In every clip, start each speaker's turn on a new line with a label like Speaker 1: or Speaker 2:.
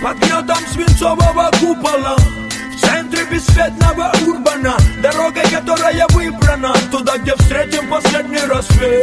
Speaker 1: Под гнетом свинцового купола, в центре бесцветного урбана, дорогой, которая выбрана, туда, где встретим последний рассвет.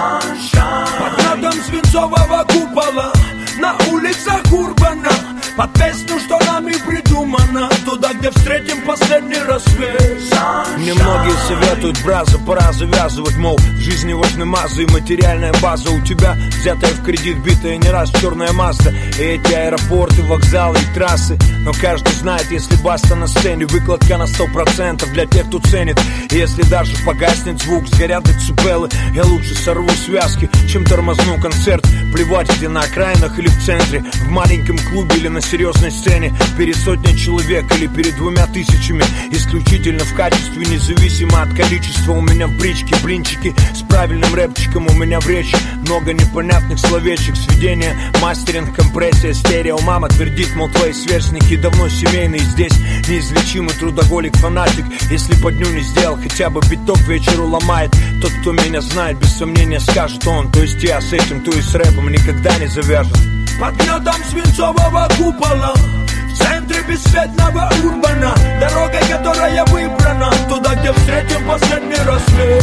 Speaker 1: Под гнетом свинцового купола, на улицах урбана, под песню, что нами придумано, туда, где встретим последний рассвет.
Speaker 2: Мне многие советуют, браза, пора завязывать, мол, в жизни важны мазы и материальная база. У тебя взятая в кредит, битая не раз черная Мазда, и эти аэропорты, вокзалы и трассы. Но каждый знает, если баста на сцене, выкладка на 100% для тех, кто ценит. И если даже погаснет звук, сгорят децибелы, я лучше сорву связки, чем тормозну концерт. Плевать, где на окраинах или в центре, в маленьком клубе или на серьезной сцене, перед сотней человек или перед 2000. Исключительно в качестве, независимо от количества. У меня в бричке блинчики с правильным рэпчиком, у меня в речи много непонятных словечек. Сведение, мастеринг, компрессия, стерео. Мама твердит, мол, твои сверстники давно семейные. Здесь неизлечимый трудоголик, фанатик. Если по дню не сделал хотя бы биток, вечеру ломает. Тот, кто меня знает, без сомнения скажет он. То есть я с этим, то есть с рэпом никогда не завяжет.
Speaker 1: Под гнетом свинцового купола, в центре бесцветного урбана, дорогой, которая выбрана, туда, где встретим последний рассвет.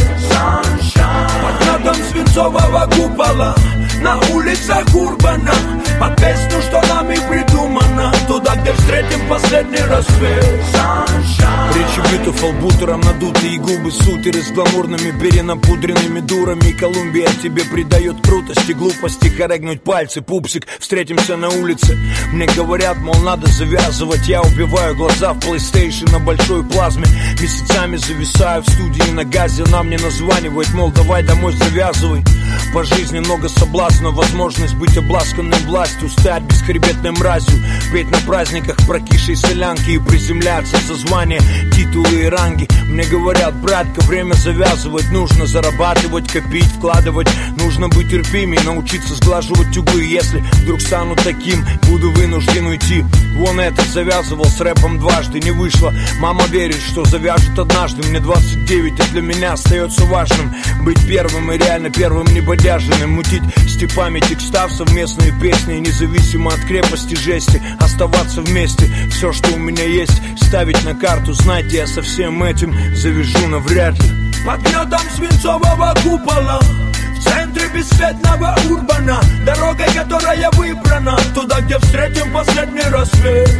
Speaker 1: Под гнетом свинцового купола, на улицах урбана, под песню, что нами придумано, туда, где встретим последний рассвет.
Speaker 2: Речи битов, албутером надутые губы, сутеры с гламурными перенапудренными дурами. Колумбия тебе придает крутости, глупости, хорегнуть пальцы, пупсик, встретимся на улице. Мне говорят, мол, надо завязывать, я убиваю глаза в PlayStation на большой плазме. Месяцами зависаю в студии на газе, она мне названивает, мол, давай домой завязывай. По жизни много соблазна, возможность быть обласканной властью, стать бесхребетной мразью, петь на праздниках прокисшей солянки и приземляться за звания, титулы и ранги. Мне говорят, братка, время завязывать, нужно зарабатывать, копить, вкладывать, нужно быть терпимей, научиться сглаживать углы. Если вдруг стану таким, буду вынужден уйти. Вон этот завязывал с рэпом дважды, не вышло. Мама верит, что завяжет однажды. Мне 29, и для меня остается важным быть первым и реально первым небодяженным. Мутить степами текстав совместные песни, независимо от крепости жести, оставаться вместе. Все, что у меня есть, ставить на карту. Знаете, я со всем этим завяжу навряд ли.
Speaker 1: Под гнетом свинцового купола, в центре бесцветного урбана, дорогой, которая выбрана, туда, где встретим последний рассвет.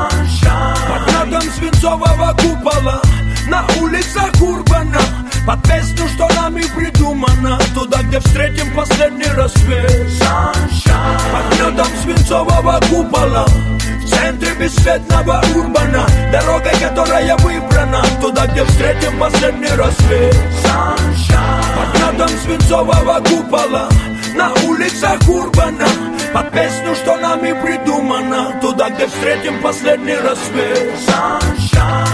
Speaker 1: Под гнетом свинцового купола, на улицах урбана, под песню, что нами придумано, туда, где встретим последний рассвет. Под гнетом свинцового купола, в центре бесцветного урбана, дорогой, которая выбрана, туда, где встретим последний рассвет. Под гнетом свинцового купола, на улицах урбана, под песню, что нами придумано, туда, где встретим последний рассвет.